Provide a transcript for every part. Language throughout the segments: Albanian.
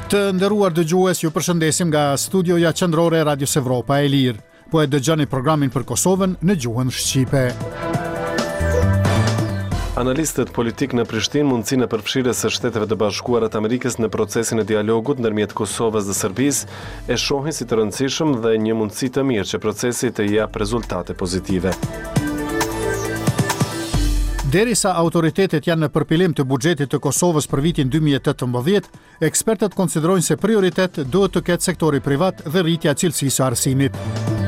Të nderuar dëgjues, ju përshëndesim nga studioja qendrore e Radios Evropa e Lirë. Po e dëgjoni programin për Kosovën në gjuhën shqipe. Analistët politik në Prishtinë mundësinë e përfshirjes së Shteteve të Bashkuara të Amerikës në procesin e dialogut ndërmjet Kosovës dhe Serbisë e shohin si të rëndësishëm dhe një mundësi të mirë që procesi të jap rezultate pozitive. Derisa autoritetet janë në përpilim të buxhetit të Kosovës për vitin 2018, ekspertët konsiderojnë se prioritet duhet të ketë sektori privat dhe rritja e cilësisë së arsimit.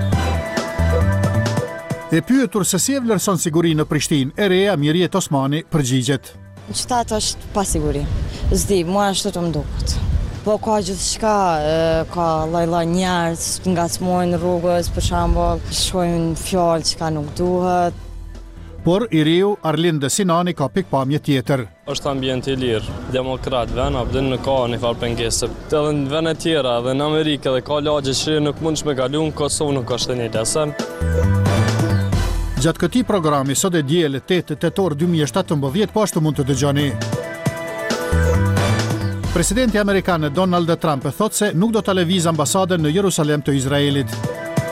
E pyetur se si e vlerëson sigurinë në Prishtinë, e reja Mirjet Osmani përgjigjet. Qyteti është pa siguri. S'di, mua ashtu të më duket. Po ka gjithçka, ka lloj-lloj njerëz, ngacmojnë rrugës, për shembull, shojnë fjalë që nuk duhet. Por i riu Arlind Sinani ka pikpamje tjetër. Është ambient i lirë, demokrat, vena përdin në ka një farë pengesë. Edhe në vene tjera dhe në Amerikë dhe ka lagje që nuk mund shme kalu në Kosovë nuk është një lesen. Gjatë këtij programi, sot e diel 8 tetor 2017, po ashtu mund të dëgjoni. Presidenti amerikan Donald Trump thotë se nuk do ta lëvizë ambasadën në Jerusalem të Izraelit.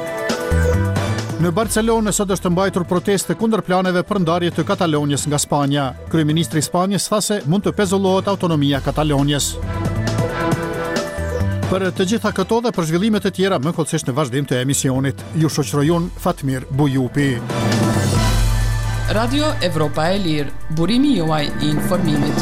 Në Barcelonë sot është mbajtur proteste kundër planeve për ndarje të Katalonjës nga Spanja. Kryeministri i Spanjës tha se mund të pezullohet autonomia Katalonjës. Për të gjitha këto dhe për zhvillime të tjera më kollësisht në vazhdim të emisionit, ju shoqërojun Fatmir Bujupi. Radio Evropa e Lirë, burimi juaj i informimit.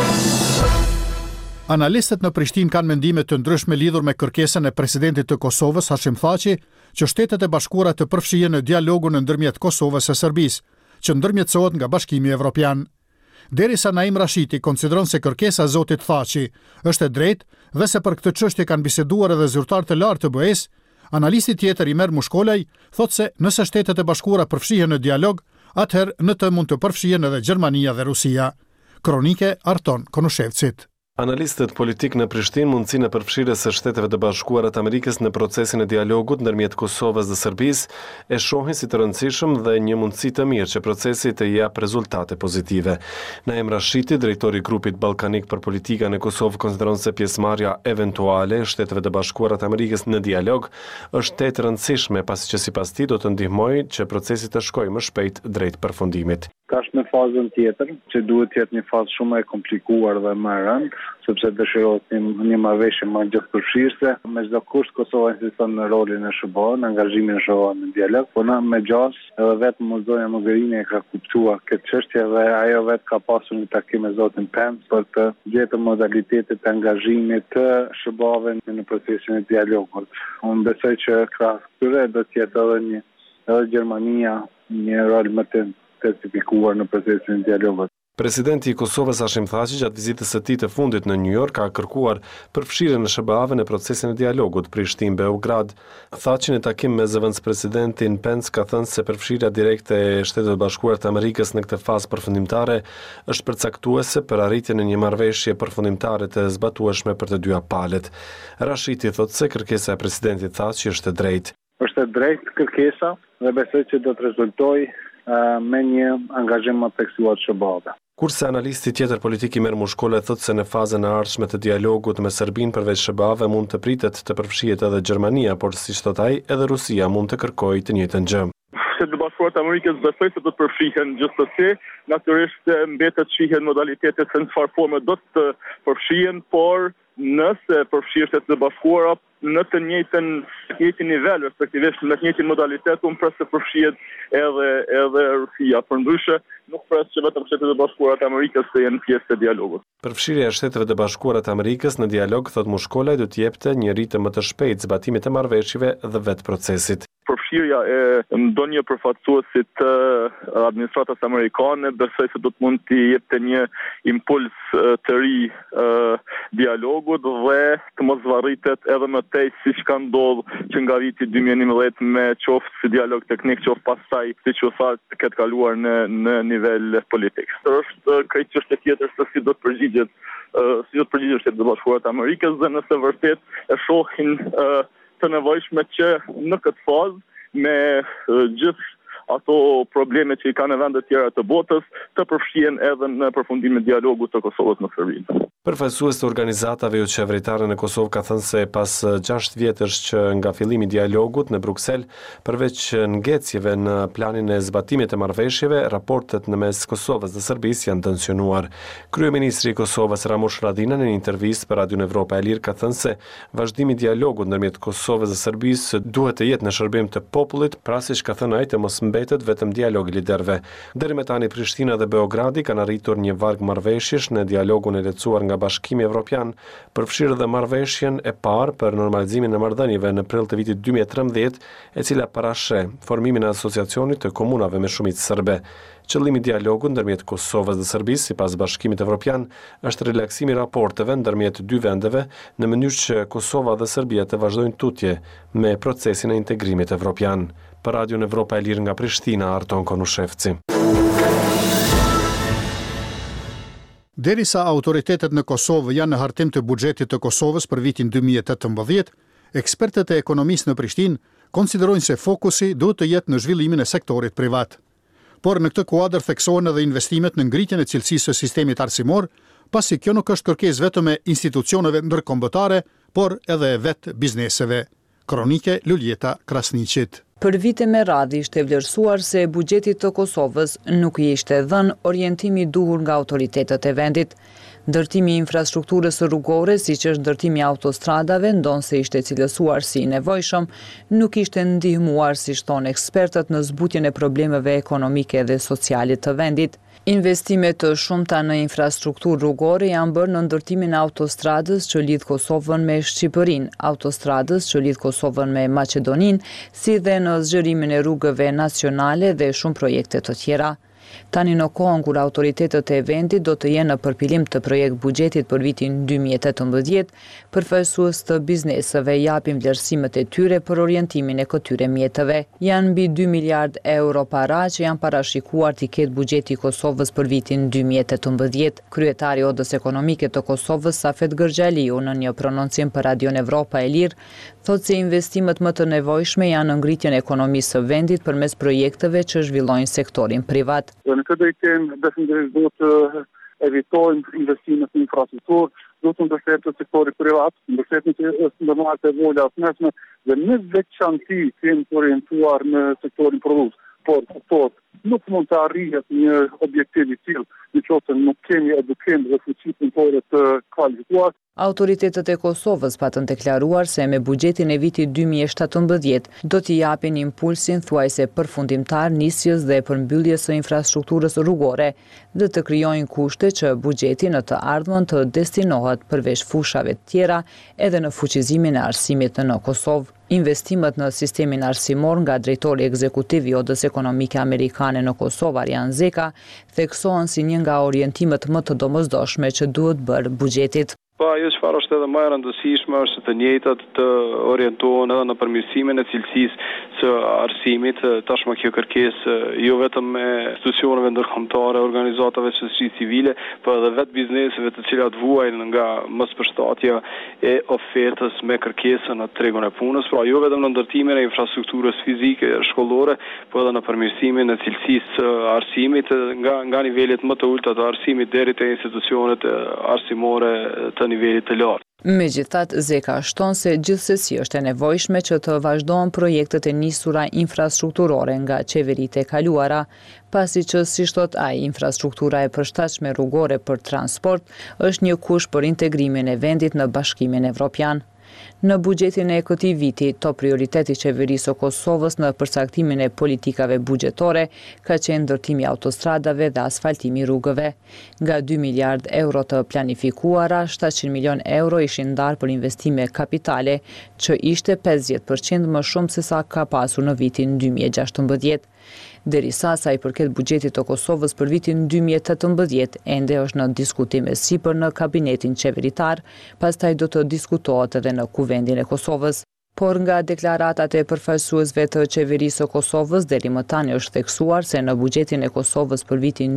Analistët në Prishtinë kanë mendime të ndryshme lidhur me kërkesën e presidentit të Kosovës Hashim Thaçi që Shtetet e Bashkuara të përfshihen në dialogun ndërmjet Kosovës e Serbisë, që ndërmjetësohet nga Bashkimi Evropian. Derisa Naim Rashiti konsideron se kërkesa e zotit Thaçi është e drejtë dhe se për këtë çështje kanë biseduar edhe zyrtarë të lartë të BE-s, analisti tjetër Imer Mushkolaj thotë se nëse Shtetet e Bashkuara përfshihen në dialog, atëherë në të mund të përfshihen edhe Gjermania dhe Rusia. Kronike Arton Konushevcit. Analistët politik në Prishtinë mundësinë e përfshirjes së Shteteve të Bashkuara të Amerikës në procesin e dialogut ndërmjet Kosovës dhe Serbisë e shohin si të rëndësishëm dhe një mundësi të mirë që procesi të jap rezultate pozitive. Naim Rashiti, drejtori i grupit ballkanik për politikën e Kosovë, konsideron se pjesëmarrja eventuale e Shteteve të Bashkuara të Amerikës në dialog është e rëndësishme, pasi që sipas tij do të ndihmojë që procesi të shkojë më shpejt drejt përfundimit. Ka në fazën tjetër, që duhet të jetë një fazë shumë e komplikuar dhe më e rëndë, sepse dëshirohet një marrëveshje më gjithëpërfshirëse. Me çdo kusht Kosova insiston në rolin e SBA, në angazhimin e SBA në dialog, por na me gjas edhe vetëm Zonja Mogherini e ka kuptuar këtë çështje dhe ajo vetë ka pasur një takim me zotin Pence për të gjetur modalitetet e angazhimit të SBA-ve në procesin e dialogut. Unë besoj që krahas këtyre do të jetë edhe Gjermania një rol më të testifikuar në procesin e dialogut. Presidenti i Kosovës Hashim Thaçi gjatë vizitës së tij të fundit në New York ka kërkuar përfshirjen e SBA-ve në procesin e dialogut Prishtinë-Beograd. Thaçi në takim me zëvendëspresidentin Pence ka thënë se përfshirja direkte e Shtetit të Bashkuar të Amerikës në këtë fazë përfundimtare është përcaktuese për arritjen e një marrëveshje përfundimtare të zbatueshme për të dyja palët. Rashiti thotë se kërkesa e presidentit Thaçi është e drejtë. Është e drejtë kërkesa dhe besoj që do të rezultojë me një angazhim më theksuar të SBA-ve. Kurse analisti tjetër politik Imer Mushkolaj thotë se në fazën e ardhshme të dialogut me Serbinë përveç SBA-ve mund të pritet të përfshihet edhe Gjermania, por siç thot ai, edhe Rusia mund të kërkojë të njëjtën gjë. Shtetet e Bashkuara të Amerikës besoj se do të përfshihen gjithsesi, natyrisht mbetet shihen modalitetet se në çfarë forme do të përfshihen, por nëse përfshihen Shtetet e Bashkuara në të njëjtin nivel, respektivisht në të njëjtin modalitet, unë pres të përfshihet edhe Rusia. Përndryshe, nuk pres që vetëm Shtetet e Bashkuara të Amerikës të jenë pjesë të dialogut. Përfshirja e Shteteve të Bashkuara të Amerikës në dialog, thot Mushkolaj, do të jepte një ritëm më të shpejtë zbatimit të marrëveshjeve dhe vetë procesit. Përfshirja e ndonjë përfaqësuesit të administratës amerikane besoj se do të mund të jepte një impuls të ri dialogut dhe të mos varritet edhe më tej siç ka ndodhur që nga viti 2011 me qoftë si dialog teknik, qoftë pastaj siç u tha të ketë kaluar në nivel politik. Është krejt çështje tjetër se si do të përgjigjet Shtetet e Bashkuara të Amerikës dhe nëse vërtet e shohin të nevojshme që në këtë fazë me gjithë ato probleme që i kanë në vendet tjera të botës të përfshihen edhe në përfundimin e dialogut të Kosovës në Serbinë. Përfaqësues të organizatave jo qeveritare në Kosovë ka thënë se pas 6 vjetësh që nga fillimi i dialogut në Bruksel, përveç ngecjeve në planin e zbatimit të marrëveshjeve, raportet në mes Kosovës dhe Serbisë janë tensionuar. Kryeministri i Kosovës Ramush Haradinaj në një intervistë për Radion Evropa e Lirë ka thënë se vazhdimi i dialogut ndërmjet Kosovës dhe Serbisë duhet të jetë në shërbim të popullit, pra siç ka thënë ai, të mos mbetet vetëm dialog i liderëve. Deri më tani Prishtina dhe Beogradi kanë arritur një varg marrëveshjesh në dialogun e lecuar nga Bashkimi Evropian, përfshirë dhe marrëveshjen e parë për normalizimin e marrëdhënieve në prill të vitit 2013, e cila parashë formimin e asociacionit të komunave me shumicë serbe. Qëllimi i dialogut ndërmjet Kosovës dhe Serbisë, sipas Bashkimit Evropian, është relaksimi i raporteve ndërmjet dy vendeve në mënyrë që Kosova dhe Serbia të vazhdojnë tutje me procesin e integrimit evropian. Për Radion Evropa e Lirë nga Prishtina, Arton Konushevci. Derisa autoritetet në Kosovë janë në hartim të buxhetit të Kosovës për vitin 2018, ekspertët e ekonomisë në Prishtinë konsiderojnë se fokusi duhet të jetë në zhvillimin e sektorit privat. Por në këtë kuadër theksohen edhe investimet në ngritjen e cilësisë së sistemit arsimor, pasi kjo nuk është kërkesë vetëm e institucioneve ndërkombëtare, por edhe e vetë bizneseve. Kronike Luljeta Krasniqit. Për vite me radhë ishte vlerësuar se buxhetit të Kosovës nuk i ishte dhënë orientimi i duhur nga autoritetet e vendit. Ndërtimi i infrastrukturës rrugore, siç është ndërtimi i autostradave, ndonse ishte cilësuar si i nevojshëm, nuk ishte ndihmuar, siç thonë ekspertët, në zbutjen e problemeve ekonomike dhe sociale të vendit. Investimet të shumta në infrastrukturë rrugore janë bërë në ndërtimin e autostradës që lidh Kosovën me Shqipërinë, autostradës që lidh Kosovën me Maqedoninë, si dhe në zgjerimin e rrugëve nacionale dhe shumë projekte të tjera. Tani në kohën kur autoritetet e vendit do të jenë në përpilim të projekt buxhetit për vitin 2018, përfaqësues të bizneseve japin vlerësimet e tyre për orientimin e këtyre mjeteve. Janë mbi 2 miliard euro para që janë parashikuar t'i ketë buxheti i Kosovës për vitin 2018. Kryetari i Odës Ekonomike të Kosovës, Safet Gërxhaliu, në një prononcim për Radion Evropa e Lirë, thotë se investimet më të nevojshme janë në ngritjen e ekonomisë së vendit përmes projekteve që zhvillojnë sektorin privat. Në këtë drejtim, definitivisht do të evitojmë investimet në infrastrukturë, do të mbështetet sektori privat, mbështetjen e ndërmarrjes të vogla të mesme dhe në veçanti kemi të orientuar në sektorin prodhues. Por nuk mund të arrihet një objektiv i tillë nëse nuk kemi edukim dhe fuqi punëtore të kualifikuar. Autoritetet e Kosovës patën deklaruar se me buxhetin e vitit 2017 do t'i japin impulsin thuajse përfundimtar nisjes dhe përmbylljes së infrastrukturës rrugore dhe të krijojnë kushte që buxheti në të ardhmen të destinohet përveç fushave të tjera edhe në fuqizimin e arsimit në Kosovë. Investimet në sistemin arsimor nga drejtori ekzekutiv i Odës Ekonomike Amerikane në Kosovë, Arjan Zeka, theksohen si një nga orientimet më të domosdoshme që duhet bërë buxhetit. Po ajo çfarë është edhe më e rëndësishme është të njëjtat të orientohen edhe në përmirësimin e cilësisë së arsimit, tashmë kjo kërkesë jo vetëm me institucioneve ndërkombëtare, organizatave shoqërisë civile, por edhe vetë bizneseve të cilat vuajnë nga mospërshtatja e ofertës me kërkesën në tregun e punës, pra jo vetëm në ndërtimin e infrastrukturës fizike shkollore, por edhe në përmirësimin e cilësisë së arsimit nga nivelet më të ulta të arsimit deri te institucionet arsimore të nivelit të lartë. Megjithatë, Zeka shton se gjithsesi është e nevojshme që të vazhdohen projektet e nisura infrastrukturore nga qeveritë e kaluara, pasi që, siç thot ai, infrastruktura e përshtatshme rrugore për transport është një kusht për integrimin e vendit në Bashkimin Evropian. Në buxhetin e këtij viti, top prioriteti i qeverisë së Kosovës në përcaktimin e politikave buxhetore ka qenë ndërtimi i autostradave dhe asfaltimi i rrugëve. Nga 2 miliard euro të planifikuara, 700 milion euro ishin ndarë për investime kapitale, që ishte 50% më shumë se sa ka pasur në vitin 2016. Derisa sa i përket buxhetit të Kosovës për vitin 2018, ende është në diskutim e sipër në kabinetin qeveritar, pastaj do të diskutohet edhe në Kuvendin e Kosovës. Por nga deklaratat e përfaqësuesve të qeverisë së Kosovës, deri më tani është theksuar se në buxhetin e Kosovës për vitin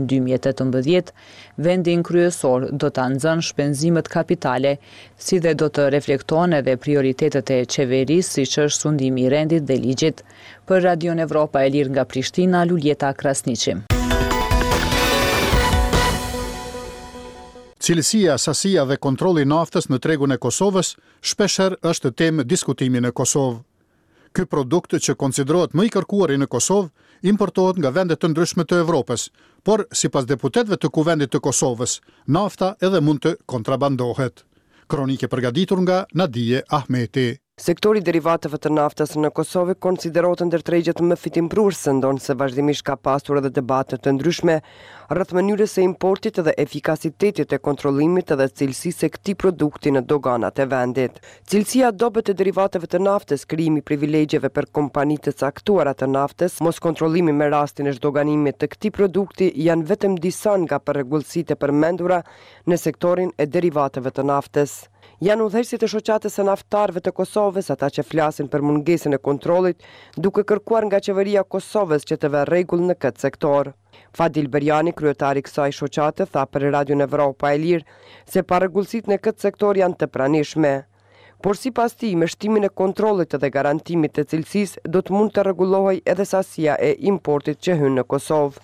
2018, vendin kryesor do ta nxënë shpenzimet kapitale, si dhe do të reflektohen edhe prioritetet e qeverisë, siç është sundimi i rendit dhe ligjit. Për Radion Evropa e Lirë nga Prishtina, Luljeta Krasniqi. Cilësia, sasia dhe kontrolli i naftës në tregun e Kosovës shpeshherë është temë diskutimi në Kosovë. Ky produkt që konsiderohet më i kërkuari në Kosovë importohet nga vende të ndryshme të Evropës, por sipas deputetëve të Kuvendit të Kosovës, nafta edhe mund të kontrabandohet. Kronike përgatitur nga Nadije Ahmeti. Sektori i derivateve të naftës në Kosovë konsiderohet ndër tregjet më fitimprurëse, ndonse vazhdimisht ka pasur edhe debate të ndryshme rreth mënyrës së importit dhe efikasitetit të kontrollimit dhe cilësisë së këtij produkti në doganat e vendit. Cilësia dobët e derivateve të naftës, krijimi i privilegjeve për kompanitë të caktuara të naftës, mos kontrollimi me rastin e zhdoganimit të këtij produkti janë vetëm disa nga përrregullsitë e përmendura në sektorin e derivateve të naftës. Janë udhëheqësit e shoqatës së naftarëve të Kosovës, ata që flasin për mungesën e kontrollit, duke kërkuar nga qeveria e Kosovës që të vë rregull në këtë sektor. Fadil Berjani, kryetari i kësaj shoqate, tha për Radion Evropa e Lirë se parregullsitë në këtë sektor janë të pranishme. Por sipas tij, me shtimin e kontrollit dhe garantimit të cilësisë, do të mund të rregullohej edhe sasia e importit që hyn në Kosovë.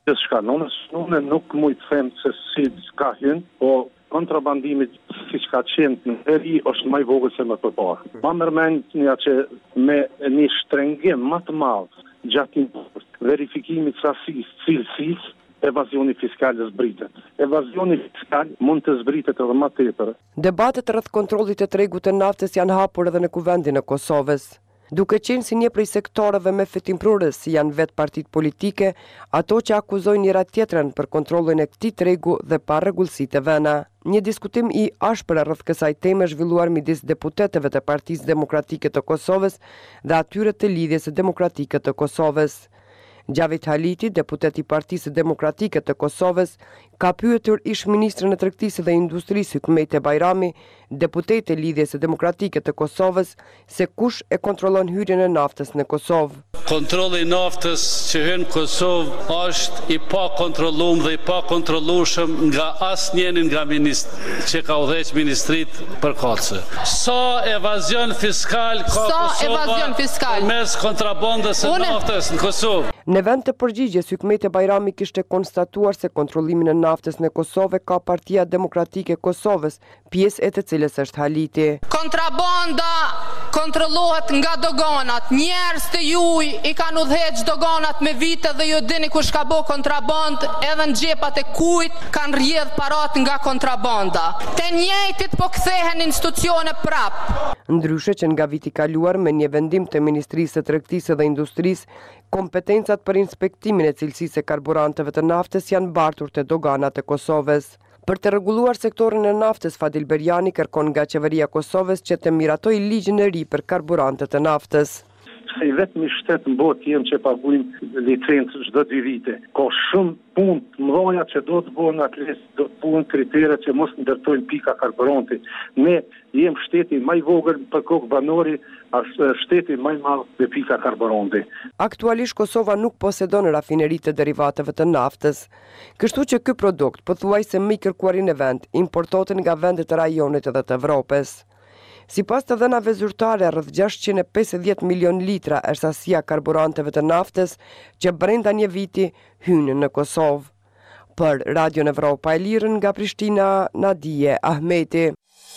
Unë nuk mund të them se si ka hyn, po kontrabandimit siç ka qenë në veri është më i vogël se më përpara. Ma mërmendja që me një shtrengim më të madh gjatë importit, verifikimit sasisë, cilësisë, evazioni fiskal zbritet. Evazioni fiskal mund të zbritet edhe më tepër. Debatet rreth kontrollit të tregut të naftës janë hapur edhe në Kuvendin e Kosovës. Duke qenë si një prej sektoreve me fitimprurës si janë vetë partitë politike, ato që akuzojnë njëra tjetrën për kontrollin e këtij tregu dhe parregullsitë e vena. Një diskutim i ashpër rreth kësaj teme zhvilluar midis deputetëve të Partisë Demokratike të Kosovës dhe atyre të Lidhjes së Demokratike të Kosovës. Gjavit Haliti, deputet i Partisë Demokratike të Kosovës, ka pyetur ish-ministrën e Tregtisë dhe Industrisë Hykmete Bajrami, deputet e Lidhjes së Demokratike të Kosovës, se kush e kontrollon hyrjen e naftës në Kosovë. Kontrolli i naftës që hyn në Kosovë është i pakontrolluar dhe i pakontrollueshëm nga asnjëri nga që ka udhëheq ministrit përkatëse. Sa evazion fiskal ka Kosova mes kontrabandës së naftës në Kosovë. Në vend të përgjigjes, Hykmete Bajrami kishte konstatuar se kontrollimin e naftës në Kosovë ka Partia Demokratike e Kosovës, pjesë e të cilës është Haliti. Kontrabanda kontrollohet nga doganat. Njerëz të juj i kanë udhëheq doganat me vite dhe ju dini kush ka bë kontraband, edhe në xhepat e kujt kanë rrjedh parat nga kontrabanda. Të njëjtit po kthehen institucione prap. Ndryshe që nga viti kaluar me një vendim të Ministrisë së Tregtisë dhe Industrisë, kompetencat për inspektimin e cilësisë e karburanteve të naftës janë bartur te doganat e Kosovës. Për të rregulluar sektorin e naftës, Fadil Berjani kërkon nga qeveria e Kosovës që të miratojë ligjin e ri për karburantet e naftës. Se vetëm shtet në botë jemi që paguajmë licencë çdo 2 vite. Ka shumë punë të mëdha që do të bëhen atletë, do të bëhen kritere që mos ndërtojnë pika karburanti. Ne jemi shteti më i vogël për kokë banori, është shteti më i madh me pika karburanti. Aktualisht Kosova nuk posedon rafineri të derivateve të naftës, kështu që ky produkt pothuajse më i kërkuari në vend importohet nga vende të rajonit edhe të Evropës. Sipas të dhënave zyrtare, rreth 650 milion litra është sasia karburanteve të naftës që brenda një viti hynë në Kosovë. Për Radion Evropa e Lirë nga Prishtina, Nadije Ahmeti.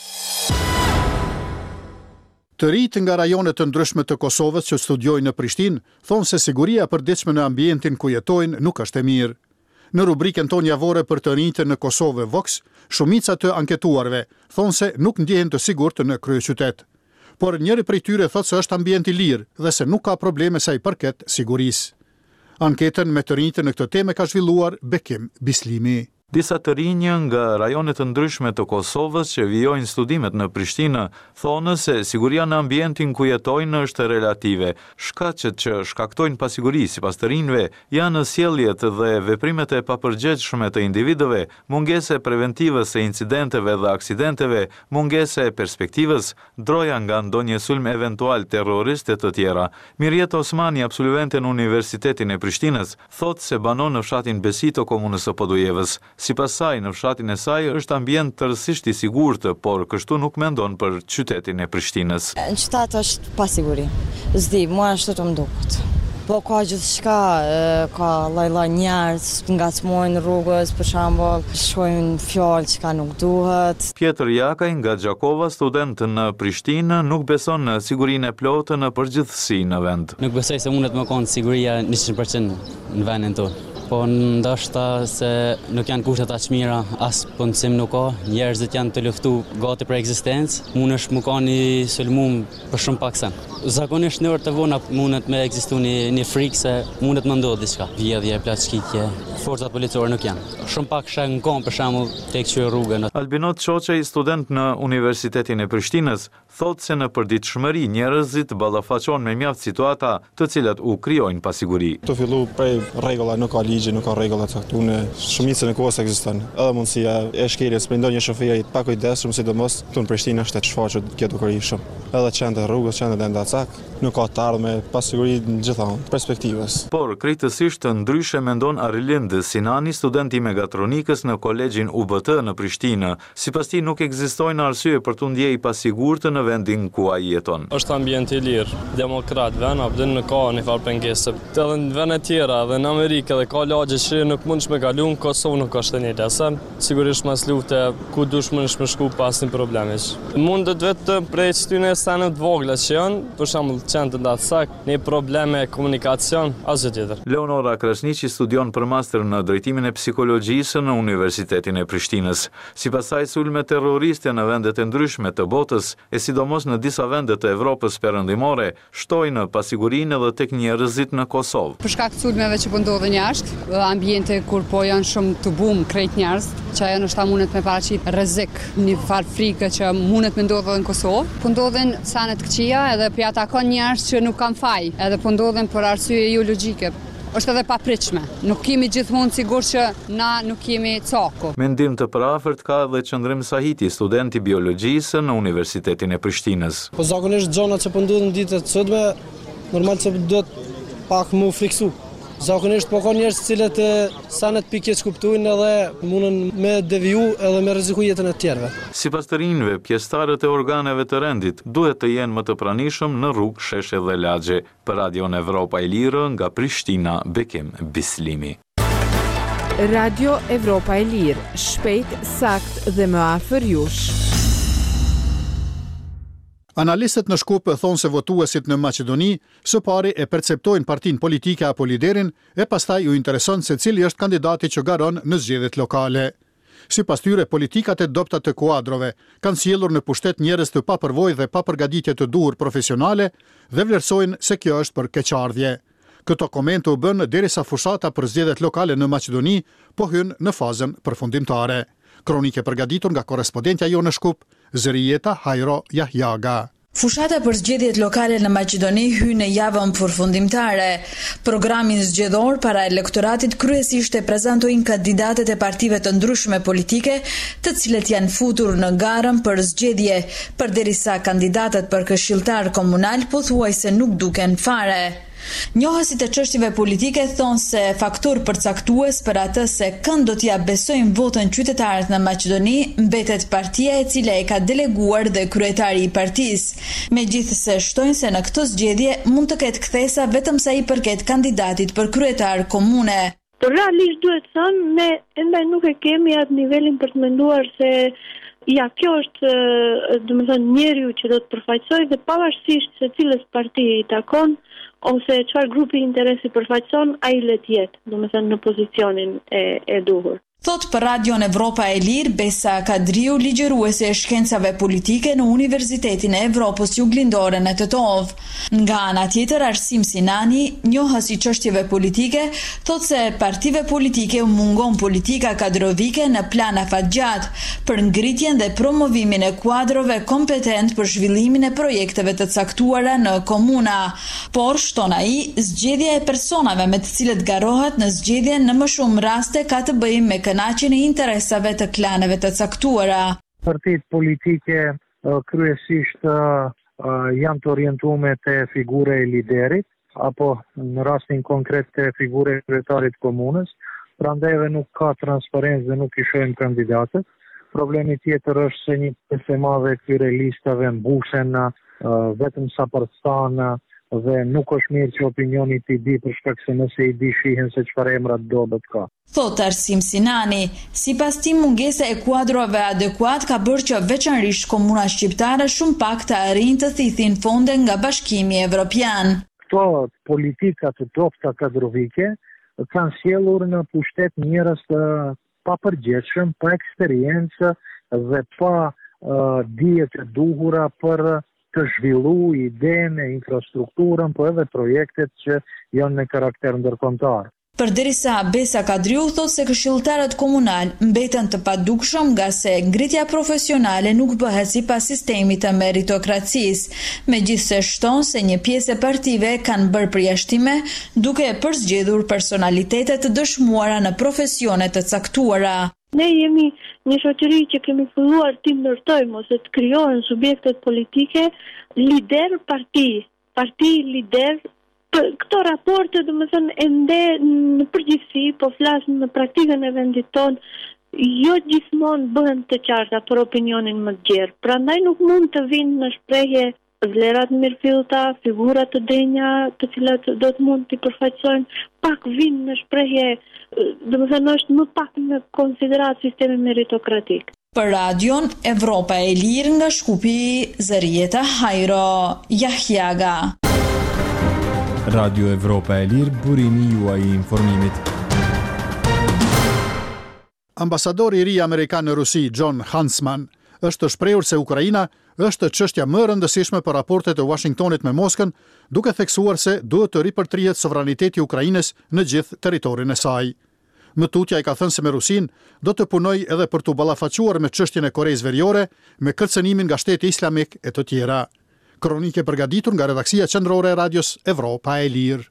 Të rinjtë nga rajonet të ndryshme të Kosovës që studiojnë në Prishtinë thonë se siguria e përditshme në ambientin ku jetojnë nuk është e mirë. Në rubrikën tonë javore për të rinjtë në Kosovë Vox, shumica të anketuarve thonë se nuk ndjehen të sigurt në kryeqytet. Por njëri prej tyre thotë se është ambient i lirë dhe se nuk ka probleme sa i përket sigurisë. Anketën me të rinjtë në këtë temë ka zhvilluar Bekim Bislimi. Disa të rinj nga rajonet të ndryshme të Kosovës që vijojnë studimet në Prishtinë thonë se siguria në ambientin ku jetojnë është relative. Shkaqet që shkaktojnë pasiguri sipas të rinjve janë sjelljet dhe veprimet e papërgjegjshme të individëve, mungese preventive së incidenteve dhe aksidenteve, mungese e perspektivës, droja nga ndonjë sulm eventual terrorist e të tjera. Mirjet Osmani, absolvente në Universitetin e Prishtinës, thotë se banon në fshatin Besito, komunës së Podujevës. Sipas saj, në fshatin e saj është ambient tërësisht i sigurt, por kështu nuk mendon për qytetin e Prishtinës. Në qytet është pasiguri. S'di, mua ashtu të më duket. Po ka gjithçka, ka lloj njerëz ngacmojnë rrugës, për shembull, shojnë fjalë që nuk duhet. Pjetër Jakaj nga Gjakova, student në Prishtinë, nuk beson në sigurinë e plotë në përgjithësi në vend. Nuk besoj se mundet më konë siguria 100% në vendin tonë. Po ndoshta se nuk janë kushtet aq mira, as punësim nuk ka, njerëzit janë të luftu gati për ekzistencë, mundesh më ka një sulmum për shumë pak sen. Zakonisht në orë të vona mundet me ekzistu një frikë se mundet më ndodhë diçka. Vjedhje, plaçkitje, forcat policore nuk janë. Shumë pak shë në kom për shembull tek qyr rrugën. Albinot Çoçaj, student në Universitetin e Prishtinës, thotë se në përditshmëri njerëzit ballafaqohen me mjaft situata të cilat u krijojnë pasiguri. Të fillu prej rregulla, nuk ka ligje, nuk ka rregulla të caktuara. Shumicën e kohës ekziston. Edhe mundësia e shkeljes për ndonjë shoferi pa kujdesshëm, sidomos këtu në Prishtinë është të shfaqet kjo dukuri shumë. Edhe qendra rrugës, qendra ndacak, nuk ka të ardhmë me pasiguri në gjitha perspektivës. Por krejtësisht ndryshe mendon Arilind Sinani, student i megatronikës në Kolegjin UBT në Prishtinë. Sipas tij nuk ekzistojnë arsye për të ndjej pasigurt në vendin ku ai jeton. Është ambient i lirë, demokrat, vena, abdin në ka një farë pengesë. Edhe në vene tjera, dhe në Amerikë, dhe ka lagje që nuk mund shme kalu, në Kosovë nuk është një desen. Sigurisht mas lufte, ku dush mund shme shku pas një problemish. Mundet vetë prej qëtyne stanët vogla që janë, për shembull qenë të ndatë sak, një probleme komunikacion, asgjë tjetër. Leonora Krasniqi studion për master në drejtimin e psikologjisë në Universitetin e Prishtinës. Sipas saj, sulme terroriste në vendet e ndryshme të botës, e sidomos në disa vende të Evropës perëndimore, shtojnë pasigurinë edhe tek njerëzit në Kosovë. Për shkak të sulmeve që po ndodhen jashtë, ambiente kur po janë shumë të bum krejt njerëz, që ajo ndoshta mundet me paraqit rrezik, një farë frikë që mundet me ndodhur në Kosovë. Po ndodhen sa në të këqija edhe po ja takon njerëz që nuk kanë faj, edhe po ndodhen për arsye jo logjike. Është edhe papritshme. Nuk kemi gjithmonë sigur që na nuk kemi cako. Mendim të parafërt ka edhe Qëndrim Sahiti, student i biologjisë në Universitetin e Prishtinës. Po zakonisht zonat që po ndodhin ditët e sotme, normal se duhet pak më friksu. Zakonisht po ka njerëz cilët sa në të pikë kuptojnë edhe mundën me deviju edhe me rreziku jetën e tjerëve. Sipas të rinjve, pjesëtarët e organeve të rendit duhet të jenë më të pranishëm në rrugë, sheshe dhe lagje. Për Radion Evropa e Lirë nga Prishtina, Bekim Bislimi. Radio Evropa e Lirë, shpejt, sakt dhe më afër jush. Analistët në Shkup thonë se votuesit në Maqedoni së pari e perceptojnë partinë politike apo liderin e pastaj u intereson se cili është kandidati që garon në zgjedhjet lokale. Sipas tyre, politikat e dobta të kuadrove kanë sjellur në pushtet njerëz të papërvojë dhe pa përgatitje të duhur profesionale dhe vlerësojnë se kjo është për keqardhje. Këto komente u bën derisa fushata për zgjedhjet lokale në Maqedoni po hyn në fazën përfundimtare. Kronike përgatitur nga korrespondentja jo në Shkup, Zërijeta Hajro Jahjaga. Fushata për zgjedhjet lokale në Maqedoni hyn në javën përfundimtare. Programin zgjedhor para elektoratit kryesisht e prezantojnë kandidatët e partive të ndryshme politike, të cilët janë futur në garën për zgjedhje, përderisa kandidatët për këshilltar komunal pothuajse nuk duken fare. Njohësit e çështjeve politike thonë se faktor përcaktues për atë se kënd do t'ja besojnë votën qytetarët në Maqedoni mbetet partia e cila e ka deleguar dhe kryetari i partisë. Megjithëse shtojnë se në këtë zgjedhje mund të ketë kthesa vetëm sa i përket kandidatit për kryetar komune. Por realisht duhet thënë, ne ende nuk e kemi atë nivelin për të menduar se ja, kjo është, domethënë, njeriu që do të përfaqësojë dhe pavarësisht se cilës parti i takon ose çfarë grupi interesi përfaqëson, ai le të jetë, domethënë, në pozicionin e duhur. Thot për Radion Evropa e Lirë Besa Kadriu, ligjëruese e shkencave politike në Universitetin e Evropës Juglindore në Tetov. Nga ana tjetër, Arsim Sinani, njohës i çështjeve politike, thot se partive politike u mungon politika kadrovike në plan afatgjat për ngritjen dhe promovimin e kuadrove kompetent për zhvillimin e projekteve të caktuara në komuna. Por, shton ai, zgjedhja e personave me të cilët garohet në zgjedhje në më shumë raste ka të bëjë me kënaqjen e interesave të klaneve të caktuara. Partitë politike kryesisht janë të orientuar te figura e liderit apo në rastin konkret te figura e kryetarit komunës, prandaj edhe nuk ka transparencë dhe nuk i shohim kandidatët. Problemi tjetër është se një pjesë e madhe e këtyre listave mbushen vetëm sa përthan dhe nuk është mirë që opinioni ti di për shkak se nëse i di shihen se çfarë emrat dobët ka. Thot Arsim Sinani, sipas tij mungesa e kuadrove adekuat ka bërë që veçanërisht komuna shqiptare shumë pak të arrijnë të thithin fonde nga Bashkimi Evropian. Këto politika të dobta kadrovike kanë sjellur në pushtet njerëz të papërgjithshëm, pa eksperiencë dhe pa dijet e duhura për të zhvillu idenë, infrastrukturën, po edhe projektet që janë me karakter ndërkombëtar. Përderisa Besa Kadriu thot se këshilltarët komunal mbeten të padukshëm nga se ngritja profesionale nuk bëhet sipas sistemit të meritokracisë, megjithse shton se një pjesë e partive kanë bërë përjashtime duke përzgjedhur personalitete të dëshmuara në profesione të caktuara. Ne jemi një shoqëri që kemi filluar të ndërtojmë ose të krijohen subjektet politike, lider parti lider. Këto raporte, domethënë, ende në përgjithësi, po flas në praktikën e vendit tonë, jo gjithmonë bëhen të qarta për opinionin më të gjerë. Prandaj nuk mund të vinë në shprehje vlerat mirëfillta, figura të denja, të cilat do të mund t'i përfaqësojnë, pak vinë në shprehje, domethënë është më pak në konsiderat sistemi meritokratik. Për radion Evropa e Lirë nga Shkupi, Zërieta Hajro, Jahjaga. Radio Evropa e Lirë, burimi juaj I informimit. Ambasadori I ri amerikan në Rusi, Jon Huntsman, është shprehur se Ukraina është çështja më e rëndësishme për raportet e Washingtonit me Moskën, duke theksuar se duhet të ripërtrihet sovraniteti I Ukrainës në gjithë territorin e saj. Më tutja I ka thënë se me Rusin do të punoj edhe për të ballafaquar me çështjen e Koreas Veriore, me kërcënimin nga Shteti Islamik e të tjera. Kronike përgatitur nga redaksia qendrore e radios Evropa e Lirë.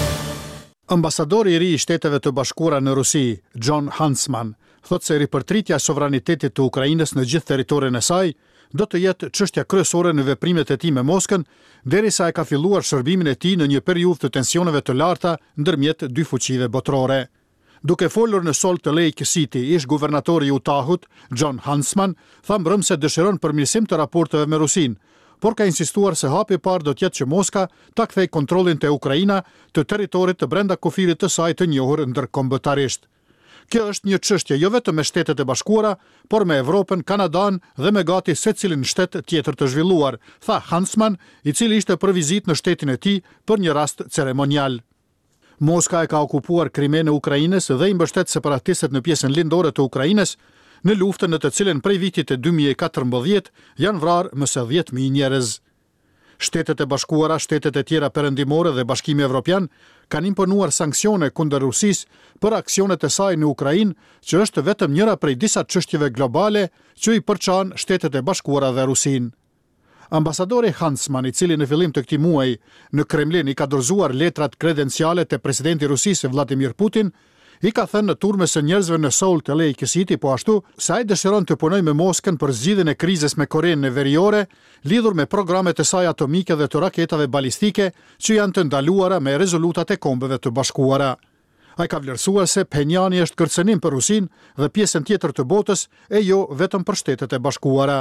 Ambasadori I ri I Shteteve të Bashkuara në Rusi, Jon Huntsman, thotë se ripërtritja e sovranitetit të Ukrainës në gjithë territorin e saj do të jetë çështja kryesore në veprimet e tij me Moskën, derisa e ka filluar shërbimin e tij në një periudhë të tensioneve të larta ndërmjet dy fuqive botërore. Duke folur në Salt Lake City, ish guvernatori I Utahut, Jon Huntsman, tha mbrëm se dëshiron përmirësim të raporteve me Rusin, por ka insistuar se hapi I parë do të jetë që Moska ta kthejë kontrollin te Ukraina të territorit të brenda kufirit të saj të njohur ndërkombëtarisht. Kjo është një çështje jo vetëm me Shtetet e Bashkuara, por me Evropën, Kanadan dhe me gati secilin shtet tjetër të zhvilluar, tha Huntsman, I cili ishte për vizitë në shtetin e tij për një rast ceremonial. Moska e ka okupuar Krimen e Ukrainës dhe I mbështet separatistët në pjesën lindore të Ukrainës, në luftën në të cilën prej vitit e 2014 janë vrarë më së 10.000 njerëz. Shtetet e Bashkuara, shtetet e tjera perëndimore dhe Bashkimi Evropian kanë imponuar sanksione kundër Rusisë për aksionet e saj në Ukrainë, që është vetëm njëra prej disa çështjeve globale që I përçan Shtetet e Bashkuara dhe Rusinë. Ambasadori Huntsman, I cili në fillim të këtij muaji në Kremlin I ka dorëzuar letrat kredenciale te presidenti I Rusisë Vladimir Putin, I ka thënë në turme së njerëzve në Salt Lake City, po ashtu se ai dëshiron të punojë me Moskën për zgjidhjen e krizës me Korenë Veriore, lidhur me programet e saj atomike dhe të raketave balistike që janë të ndaluara me rezolutat e Kombeve të Bashkuara. Ai ka vlerësuar se Pjenjani është kërcënim për Rusinë dhe pjesën tjetër të botës e jo vetëm për Shtetet e Bashkuara.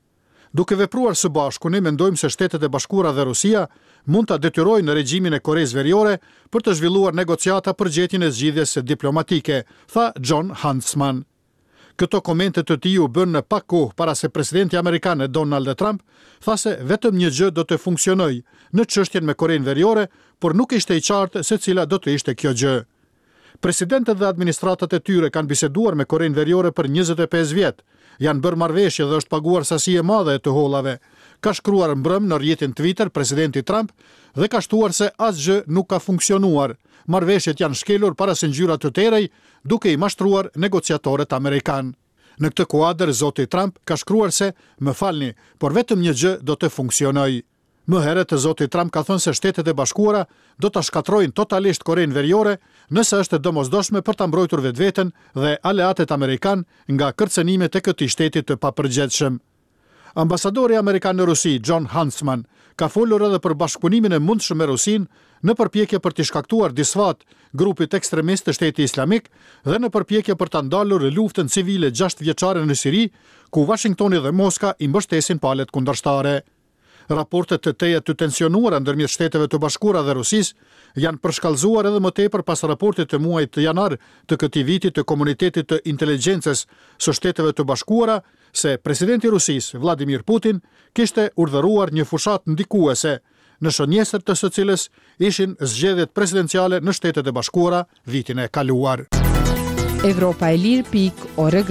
Duke vepruar së bashku, ne mendojmë se Shtetet e Bashkuara dhe Rusia mund ta detyrojnë regjimin e Koreas Veriore për të zhvilluar negociata për gjetjen e zgjidhjes diplomatike, tha Jon Huntsman. Këto komente të tij u bën në pak kohë para se presidenti amerikan Donald Trump tha se vetëm një gjë do të funksionojë në çështjen me Korenë Veriore, por nuk ishte I qartë se cila do të ishte kjo gjë. Presidentët dhe administratat e tyre kanë biseduar me Korenë Veriore për 25 vjet. Janë bërë marrëveshje dhe është paguar sasi e madhe e të hollave. Ka shkruar mbrëm në rrjetin Twitter presidenti Trump dhe ka shtuar se asgjë nuk ka funksionuar. Marrëveshjet janë shkelur para se ngjyra të tërej, duke I mashtruar negociatorët amerikan. Në këtë kuadër zoti Trump ka shkruar se, "Më falni, por vetëm një gjë do të funksionojë." Më herët zoti Trump ka thënë se Shtetet e Bashkuara do ta shkatrojnë totalisht Korenë Veriore nëse është domosdoshme për ta mbrojtur vetveten dhe aleatët amerikan nga kërcënimet e këtij shteti të papërgjithshëm. Ambasadori amerikan në Rusi, Jon Huntsman, ka folur edhe për bashkëpunimin e mundshëm me Rusinë në përpjekje për të shkaktuar disfat grupit ekstremist të Shtetit Islamik dhe në përpjekje për ta ndalur luftën civile 6 vjeçare në Siri, ku Washingtoni dhe Moska I mbështesin palët kundërshtare. Raportet të teja të tensionuara ndërmjet Shteteve të Bashkuara dhe Rusisë janë përshkallëzuar edhe më tepër pas raportit të muajit të janar të këtij viti të Komunitetit të Inteligjencës së Shteteve të Bashkuara se presidenti i Rusisë, Vladimir Putin, kishte urdhëruar një fushat ndikuese, në shënjesër të së cilës ishin zgjedhjet presidenciale në Shtetet e Bashkuara vitin e kaluar. Evropaelir.org.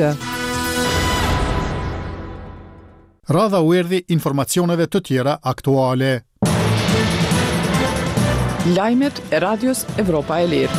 Radha u erdhi informacioneve të tjera aktuale. Lajmet e radios Evropa e Lirë.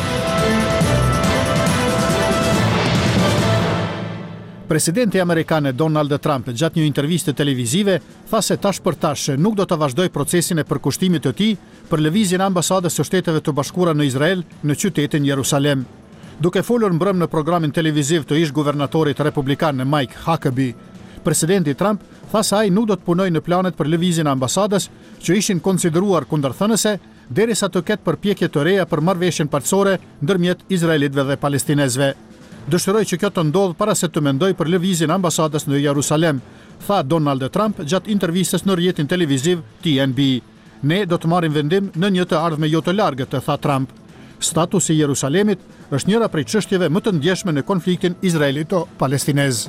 Presidenti amerikan Donald Trump gjatë një interviste televizive tha se tash për tash nuk do të vazhdoj procesin e përkushtimit të tij për lëvizjen e ambasadës së Shteteve të Bashkuara në Izrael në qytetin Jerusalem. Duke folur mbrëm në programin televiziv të ish guvernatorit republikan Mike Huckabee, presidenti Trump tha se ai nuk do të punojë në planet për lëvizjen e ambasadës që ishin konsideruar kundërthënëse derisa të ketë përpjekje të reja për marrëveshjen paqësore ndërmjet izraelitëve dhe palestinezëve. Dëshiroj që kjo të ndodhë para se të mendoj për lëvizjen e ambasadës në Jerusalem, tha Donald Trump gjatë intervistës në rrjetin televiziv TNB. Ne do të marrim vendim në një të ardhme jo të largët, tha Trump. Statusi i Jerusalemit është njëra prej çështjeve më të ndjeshme në konfliktin izraelito-palestinez.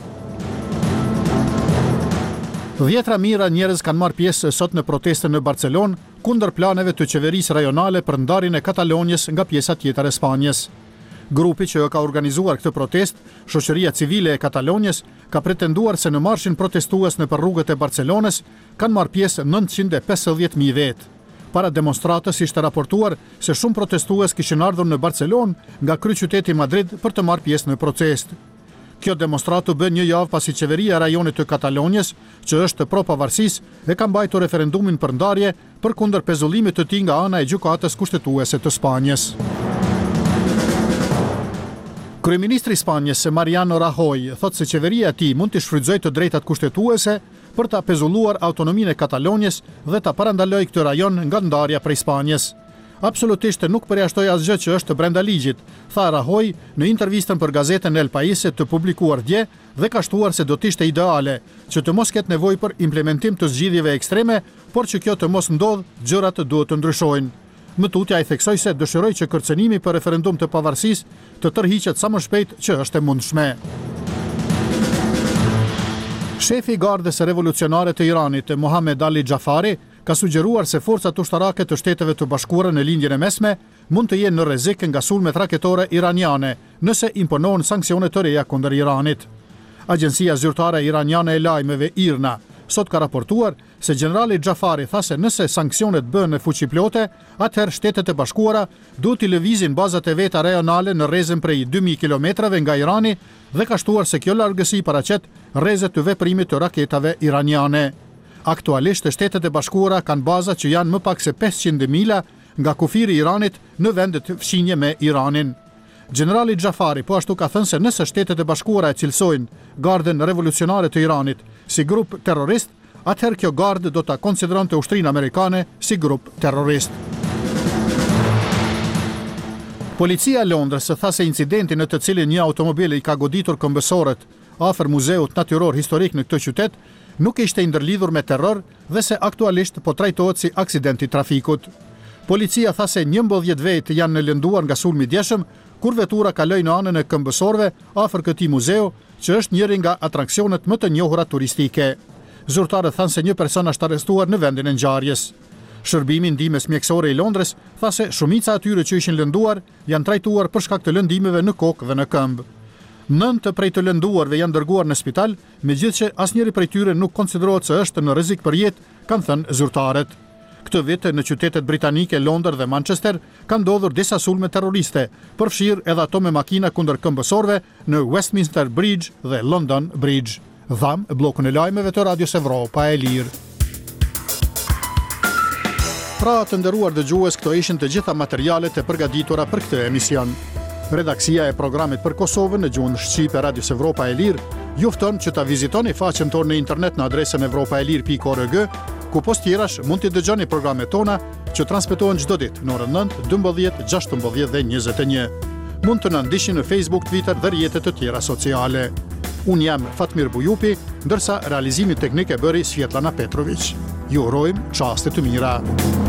Dhjetra mijëra njerëz kanë marrë pjesë sot në proteste në Barcelonë kundër planeve të qeverisë rajonale për ndarjen e Katalonjës nga pjesa tjetër e Spanjës. Grupi që ka organizuar këtë protest, Shoqëria Civile e Katalonjës, ka pretenduar se në marshin protestues nëpër rrugët e Barcelonës kanë marrë pjesë 950.000 vetë. Para demonstratës ishte raportuar se shumë protestues kishin ardhur në Barcelonë nga kryeqyteti Madrid për të marrë pjesë në protest. Kjo demonstratu bën një javë pasi qeveria e rajonit të Katalonjës, që është pro pavarësisë, e ka mbajtur referendumin për ndarje përkundër pezullimit të tij nga ana e gjykatës kushtetuese të Spanjës. Kryeministri i Spanjës, Mariano Rajoy, thotë se qeveria e tij mund të shfrytëzojë të drejtat kushtetuese për ta pezulluar autonominë e Katalonjës dhe ta parandalojë këtë rajon nga ndarja prej Spanjës. Absolutisht nuk përjashtoj asgjë që është brenda ligjit, tha Rajoy në intervistën për gazetën El País të publikuar dje dhe ka shtuar se do të ishte ideale që të mos ketë nevojë për implementim të zgjidhjeve ekstreme, por që kjo të mos ndodhë, gjërat duhet të ndryshojnë. Më tutje ai theksoi se dëshiroj që kërcënimi për referendum të pavarësisë të tërhiqet sa më shpejt që është e mundshme. Shefi i Gardës Revolucionare të Iranit, Mohammed Ali Jafari, ka sugjeruar se forcat ushtarake të Shteteve të Bashkuara në lindjen e mesme mund të jenë në rrezik nga sulmet raketore iraniane nëse imponohen sanksione të reja kundër Iranit. Agjencia zyrtare iraniane e lajmeve IRNA sot ka raportuar se generali Jafari tha se nëse sanksionet bëhen në fuqi plote, atëherë Shtetet e Bashkuara duhet të lëvizin bazat e veta rajonale në rrezën prej 2000 kilometrave nga Irani dhe ka shtuar se kjo largësi paraqet rrezet të veprimit të raketave iraniane. Aktualisht Shtetet e Bashkuara kanë baza që janë më pak se 500 mila nga kufiri i Iranit në vend të fshinje me Iranin. Generali Jafari po ashtu ka thënë se nëse Shtetet e Bashkuara e cilësojnë Gardën Revolucionare të Iranit si grup terrorist, atëherë kjo gardë do ta konsideronte ushtrinë amerikane si grup terrorist. Policia e Londrës tha se incidenti në të cilin një automobil i ka goditur këmbësorët afër Muzeut Natyror Historik në këtë qytet nuk ishte ndërlidhur me terror dhe se aktualisht po trajtohet si aksident i trafikut. Policia tha se 11 vetë janë lënduar nga sulmi i djeshëm kur vetura kaloi në anën e këmbësorëve afër këtij muzeu, që është njëri nga atraksionet më të njohura turistike. Zyrtarët thanë se një person është arrestuar në vendin e ngjarjes. Shërbimi ndihmës mjekësore i Londrës tha se shumica atyre që ishin lënduar janë trajtuar për shkak të lëndimeve në kokë dhe në këmbë. 9 prej të lënduarve janë dërguar në spital, megjithëse asnjëri prej tyre nuk konsiderohet se është në rrezik për jetë, kanë thënë zyrtarët. Këtë vit në qytetet britanike Londër dhe Manchester kanë ndodhur disa sulme terroriste, përfshirë edhe ato me makina kundër këmbësorëve në Westminster Bridge dhe London Bridge. Dham bllokun e lajmeve të Radios Evropa e Lirë. Pra të nderuar dëgjues, këto ishin të gjitha materialet e përgatitura për këtë emision. Redaksia e programit për Kosovën në gjuhën shqipe Radios Evropa e Lirë ju fton që ta vizitoni faqen tonë në internet në adresën evropaelir.org, ku post tjerash mund të dëgjoni programet tona që transmetohen çdo ditë në orën 9, 12, 16 dhe 21. Mund të na ndiqni në Facebook, Twitter dhe rrjetet të tjera sociale. Unë jam Fatmir Bujupi, ndërsa realizimin teknik e bëri Svetlana Petrović. Ju urojmë çaste të mira.